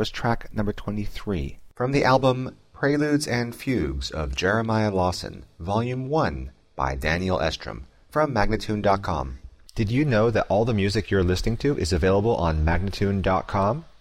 was track number 23 from the album Preludes and Fugues of Jeremiah Lawson, Volume 1 by Daniel Estrom from Magnatune.com. Did you know that all the music you're listening to is available on Magnatune.com?